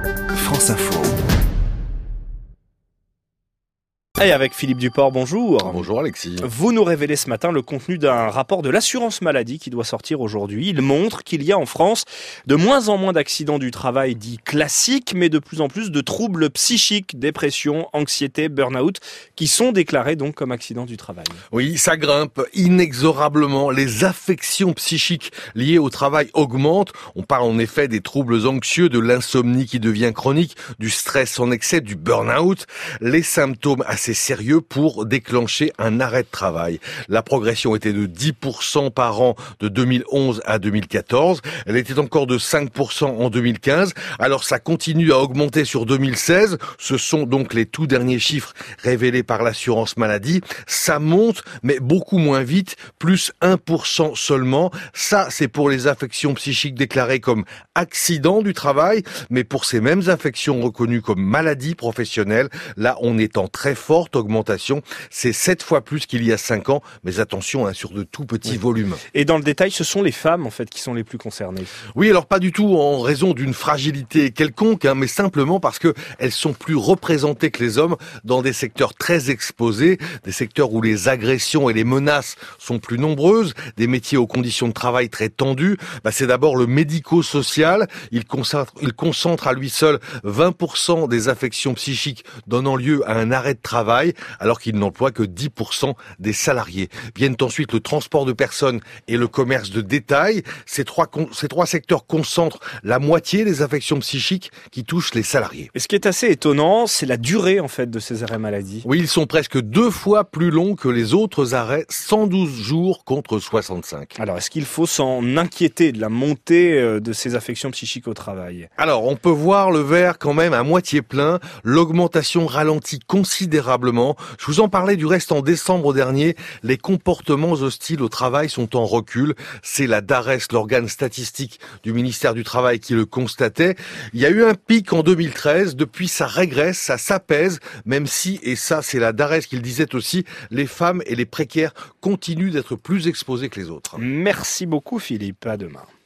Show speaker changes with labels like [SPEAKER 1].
[SPEAKER 1] France Info.
[SPEAKER 2] Et avec Philippe Duport, bonjour.
[SPEAKER 3] Bonjour Alexis.
[SPEAKER 2] Vous nous révélez ce matin le contenu d'un rapport de l'assurance maladie qui doit sortir aujourd'hui. Il montre qu'il y a en France de moins en moins d'accidents du travail dits classiques, mais de plus en plus de troubles psychiques, dépression, anxiété, burn-out, qui sont déclarés donc comme accidents du travail.
[SPEAKER 3] Oui, ça grimpe inexorablement. Les affections psychiques liées au travail augmentent. On parle en effet des troubles anxieux, de l'insomnie qui devient chronique, du stress en excès, du burn-out. Les symptômes assez sérieux pour déclencher un arrêt de travail. La progression était de 10% par an de 2011 à 2014. Elle était encore de 5% en 2015. Alors ça continue à augmenter sur 2016. Ce sont donc les tout derniers chiffres révélés par l'assurance maladie. Ça monte, mais beaucoup moins vite, plus 1% seulement. Ça, c'est pour les affections psychiques déclarées comme accident du travail, mais pour ces mêmes affections reconnues comme maladies professionnelles, là, on est en très forte augmentation. C'est 7 fois plus qu'il y a 5 ans, mais attention, sur de tout petits volumes.
[SPEAKER 2] Et dans le détail, ce sont les femmes en fait qui sont les plus concernées.
[SPEAKER 3] Oui, alors pas du tout en raison d'une fragilité quelconque, mais simplement parce que elles sont plus représentées que les hommes dans des secteurs très exposés, des secteurs où les agressions et les menaces sont plus nombreuses, des métiers aux conditions de travail très tendues. C'est d'abord le médico-social. Il concentre à lui seul 20% des affections psychiques donnant lieu à un arrêt de travail, alors qu'il n'emploie que 10% des salariés. Viennent ensuite le transport de personnes et le commerce de détail. Ces trois secteurs concentrent la moitié des affections psychiques qui touchent les salariés.
[SPEAKER 2] Et ce qui est assez étonnant, c'est la durée en fait de ces arrêts maladie.
[SPEAKER 3] Oui, ils sont presque 2 fois plus longs que les autres arrêts, 112 jours contre 65.
[SPEAKER 2] Alors, est-ce qu'il faut s'en inquiéter de la montée de ces affections psychiques au travail ?
[SPEAKER 3] Alors, on peut voir le verre quand même à moitié plein. L'augmentation ralentit considérablement. Je vous en parlais du reste en décembre dernier. Les comportements hostiles au travail sont en recul. C'est la DARES, l'organe statistique du ministère du Travail, qui le constatait. Il y a eu un pic en 2013. Depuis, ça régresse, ça s'apaise, même si, et ça c'est la DARES qui le disait aussi, les femmes et les précaires continuent d'être plus exposés que les autres.
[SPEAKER 2] Merci beaucoup Philippe, à demain.